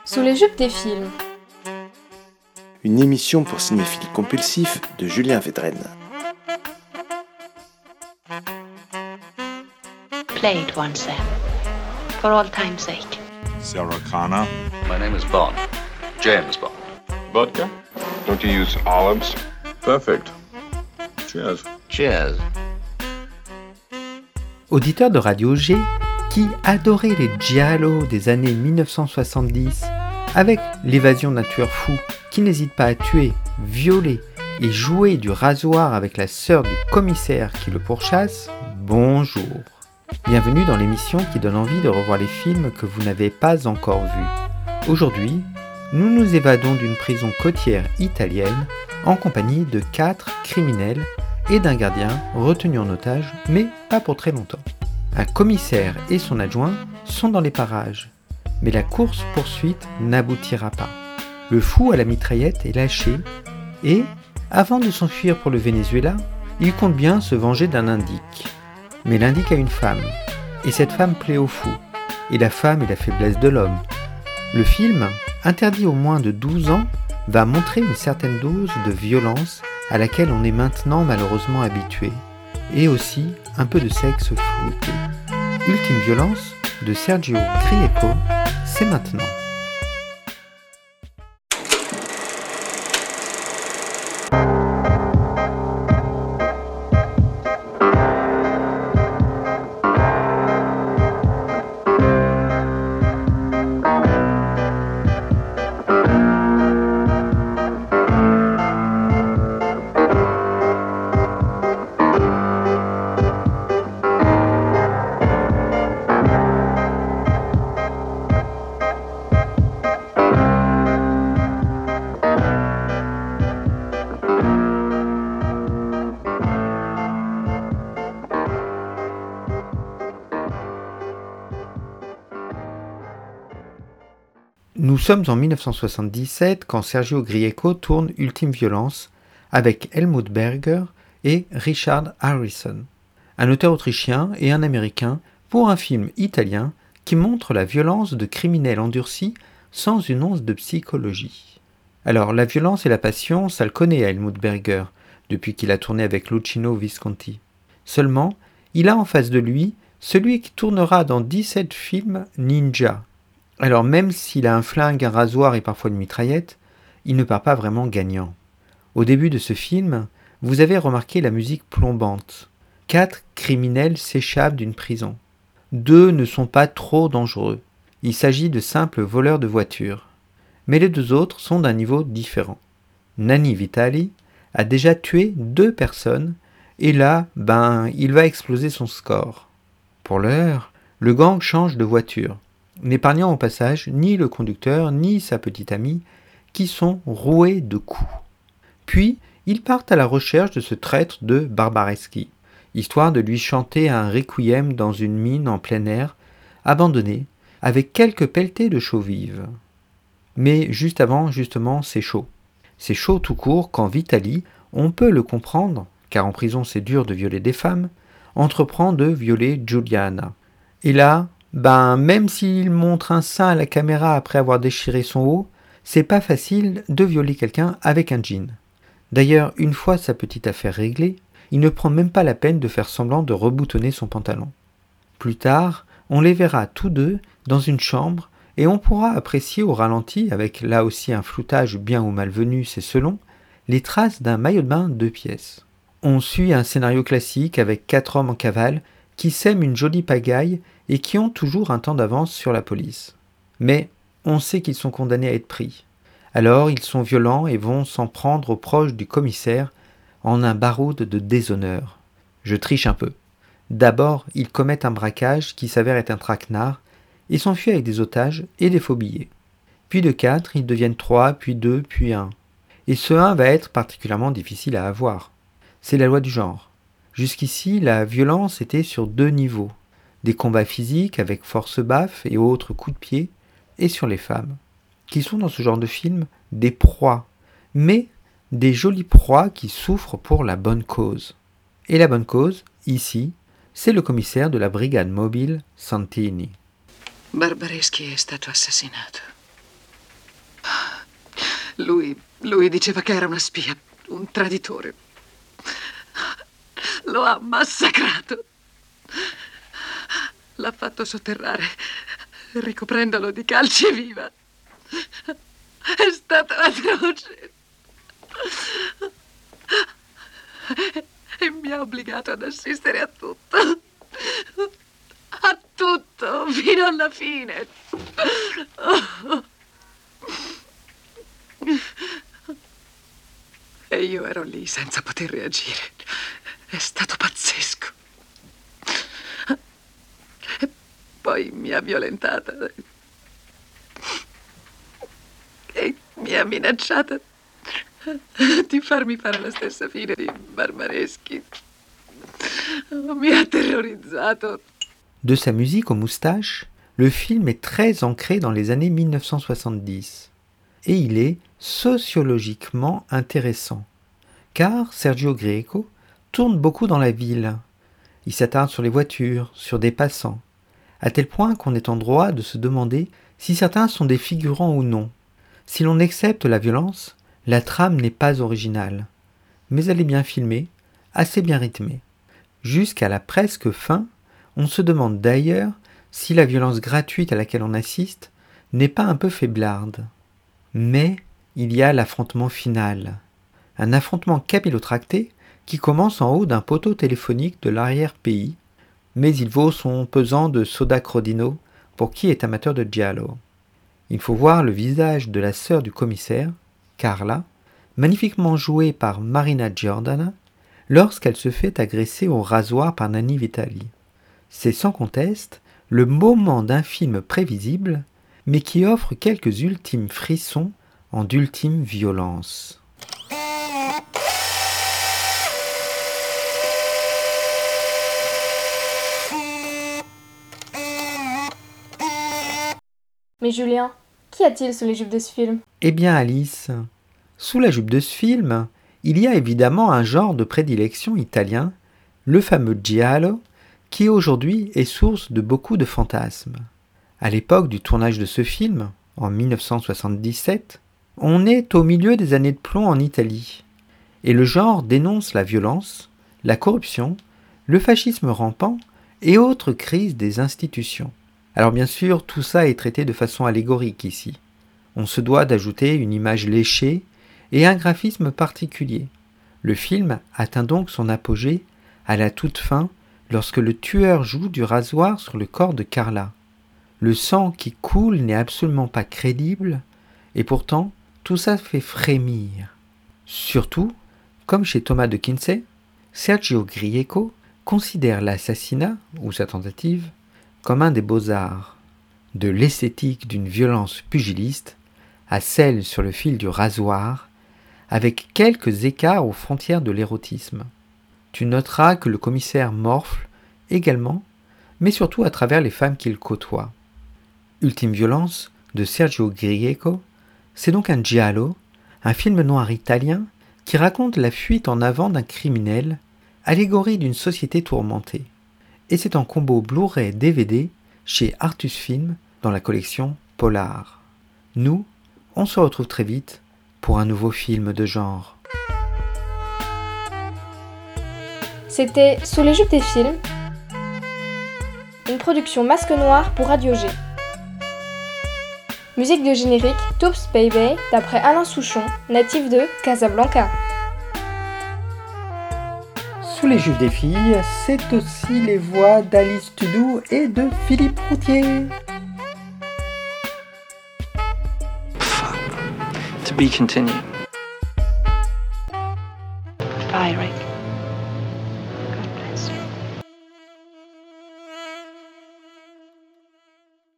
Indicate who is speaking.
Speaker 1: Sous les jupes des films.
Speaker 2: Une émission pour cinéphiles compulsifs de Julien Védrenne.
Speaker 3: Play it once then, for all time's sake.
Speaker 4: Sarah Connor.
Speaker 5: My name is Bond. James Bond.
Speaker 4: Vodka?
Speaker 6: Don't you use olives?
Speaker 4: Perfect. Cheers.
Speaker 5: Cheers.
Speaker 7: Auditeur de Radio G qui adorait les giallo des années 1970 avec l'évasion d'un tueur fou qui n'hésite pas à tuer, violer et jouer du rasoir avec la sœur du commissaire qui le pourchasse, bonjour. Bienvenue dans l'émission qui donne envie de revoir les films que vous n'avez pas encore vus. Aujourd'hui, nous nous évadons d'une prison côtière italienne en compagnie de 4 criminels et d'un gardien retenu en otage, mais pas pour très longtemps. Un commissaire et son adjoint sont dans les parages, mais la course-poursuite n'aboutira pas. Le fou à la mitraillette est lâché et, avant de s'enfuir pour le Venezuela, il compte bien se venger d'un indique. Mais l'indique a une femme, et cette femme plaît au fou, et la femme est la faiblesse de l'homme. Le film, interdit aux moins de 12 ans, va montrer une certaine dose de violence à laquelle on est maintenant malheureusement habitué, et aussi un peu de sexe flouté. Ultime violence de Sergio Grieco, c'est maintenant. Nous sommes en 1977 quand Sergio Grieco tourne Ultime Violence avec Helmut Berger et Richard Harrison, un auteur autrichien et un américain pour un film italien qui montre la violence de criminels endurcis sans une once de psychologie. Alors la violence et la passion, ça le connaît à Helmut Berger depuis qu'il a tourné avec Luchino Visconti. Seulement, il a en face de lui celui qui tournera dans 17 films ninja. Alors même s'il a un flingue, un rasoir et parfois une mitraillette, il ne part pas vraiment gagnant. Au début de ce film, vous avez remarqué la musique plombante. 4 criminels s'échappent d'une prison. 2 ne sont pas trop dangereux. Il s'agit de simples voleurs de voitures. Mais les 2 autres sont d'un niveau différent. Nanni Vitali a déjà tué 2 personnes et là, il va exploser son score. Pour l'heure, le gang change de voiture, n'épargnant au passage ni le conducteur ni sa petite amie, qui sont roués de coups. Puis, ils partent à la recherche de ce traître de Barbareschi, histoire de lui chanter un requiem dans une mine en plein air, abandonnée, avec quelques pelletées de chaux vives. Mais juste avant, justement, c'est chaud. C'est chaud tout court quand Vitali, on peut le comprendre, car en prison c'est dur de violer des femmes, entreprend de violer Giuliana. Et là, même s'il montre un sein à la caméra après avoir déchiré son haut, c'est pas facile de violer quelqu'un avec un jean. D'ailleurs, une fois sa petite affaire réglée, il ne prend même pas la peine de faire semblant de reboutonner son pantalon. Plus tard, on les verra tous deux dans une chambre et on pourra apprécier au ralenti, avec là aussi un floutage bien ou malvenu, c'est selon, les traces d'un maillot de bain 2 pièces. On suit un scénario classique avec 4 hommes en cavale qui sèment une jolie pagaille et qui ont toujours un temps d'avance sur la police. Mais on sait qu'ils sont condamnés à être pris. Alors ils sont violents et vont s'en prendre aux proches du commissaire en un baroud de déshonneur. Je triche un peu. D'abord, ils commettent un braquage qui s'avère être un traquenard et s'enfuient avec des otages et des faux billets. Puis de 4, ils deviennent 3, puis 2, puis 1. Et ce 1 va être particulièrement difficile à avoir. C'est la loi du genre. Jusqu'ici, la violence était sur 2 niveaux. Des combats physiques avec force baffe et autres coups de pied, et sur les femmes, qui sont dans ce genre de film des proies, mais des jolies proies qui souffrent pour la bonne cause. Et la bonne cause, ici, c'est le commissaire de la brigade mobile Santini.
Speaker 8: Barbareschi è stato assassinato.
Speaker 1: Lui diceva che era una spia, un traditore. Lo ha massacrato. L'ha fatto sotterrare, ricoprendolo di calci viva. È stato atroce. E mi ha obbligato ad assistere a tutto. A tutto, fino alla fine. E io ero lì senza poter reagire. È stato pazzesco. E poi mi ha violentata. E mi ha minacciata di farmi fare la stessa fine di Barbareschi. Mi ha terrorizzato.
Speaker 7: De sa musique aux moustaches, le film est très ancré dans les années 1970. Et il est sociologiquement intéressant. Car Sergio Grieco tourne beaucoup dans la ville. Il s'attarde sur les voitures, sur des passants, à tel point qu'on est en droit de se demander si certains sont des figurants ou non. Si l'on accepte la violence, la trame n'est pas originale, mais elle est bien filmée, assez bien rythmée. Jusqu'à la presque fin, on se demande d'ailleurs si la violence gratuite à laquelle on assiste n'est pas un peu faiblarde. Mais il y a l'affrontement final. Un affrontement capillotracté qui commence en haut d'un poteau téléphonique de l'arrière-pays, mais il vaut son pesant de soda Crodino pour qui est amateur de giallo. Il faut voir le visage de la sœur du commissaire, Carla, magnifiquement jouée par Marina Giordana, lorsqu'elle se fait agresser au rasoir par Nanni Vitali. C'est sans conteste le moment d'un film prévisible, mais qui offre quelques ultimes frissons en d'ultime violence.
Speaker 8: Mais Julien, qu'y a-t-il sous les jupes de ce film ?
Speaker 7: Eh bien Alice, sous la jupe de ce film, il y a évidemment un genre de prédilection italien, le fameux giallo, qui aujourd'hui est source de beaucoup de fantasmes. À l'époque du tournage de ce film, en 1977, on est au milieu des années de plomb en Italie, et le genre dénonce la violence, la corruption, le fascisme rampant et autres crises des institutions. Alors bien sûr, tout ça est traité de façon allégorique ici. On se doit d'ajouter une image léchée et un graphisme particulier. Le film atteint donc son apogée à la toute fin lorsque le tueur joue du rasoir sur le corps de Carla. Le sang qui coule n'est absolument pas crédible et pourtant tout ça fait frémir. Surtout, comme chez Thomas de Quincey, Sergio Grieco considère l'assassinat, ou sa tentative, comme un des beaux-arts, de l'esthétique d'une violence pugiliste à celle sur le fil du rasoir, avec quelques écarts aux frontières de l'érotisme. Tu noteras que le commissaire morfle également, mais surtout à travers les femmes qu'il côtoie. Ultime violence de Sergio Grieco, c'est donc un giallo, un film noir italien qui raconte la fuite en avant d'un criminel, allégorie d'une société tourmentée. Et c'est en combo Blu-ray DVD chez Artus Film dans la collection Polar. Nous, on se retrouve très vite pour un nouveau film de genre.
Speaker 8: C'était Sous les jupes des films, une production Masque Noir pour Radio G. Musique de générique Toops Baby d'après Alain Souchon, natif de Casablanca.
Speaker 7: Sous les jupes des filles, c'est aussi les voix d'Alice Tudou et de Philippe Routier.
Speaker 9: To be continued.
Speaker 3: Goodbye, Rick.